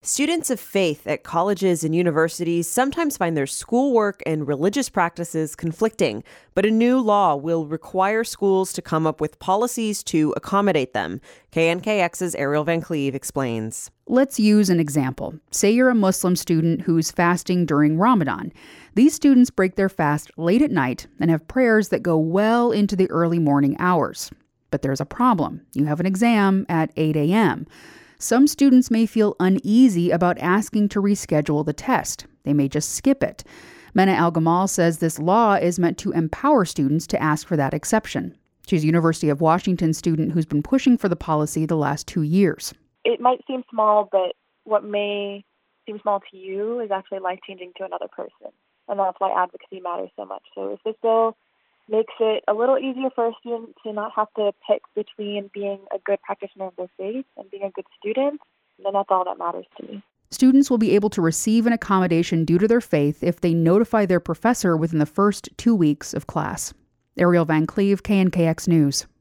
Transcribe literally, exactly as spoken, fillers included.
Students of faith at colleges and universities sometimes find their schoolwork and religious practices conflicting, but a new law will require schools to come up with policies to accommodate them. K N K X's Ariel Van Cleve explains. Let's use an example. Say you're a Muslim student who's fasting during Ramadan. These students break their fast late at night and have prayers that go well into the early morning hours. But there's a problem. You have an exam at eight a.m. Some students may feel uneasy about asking to reschedule the test. They may just skip it. Mena Al-Gamal says this law is meant to empower students to ask for that exception. She's a University of Washington student who's been pushing for the policy the last two years. It might seem small, but what may seem small to you is actually life-changing to another person. And that's why advocacy matters so much. So if this bill makes it a little easier for a student to not have to pick between being a good practitioner of their faith and being a good student, then that's all that matters to me. Students will be able to receive an accommodation due to their faith if they notify their professor within the first two weeks of class. Ariel Van Cleve, K N K X News.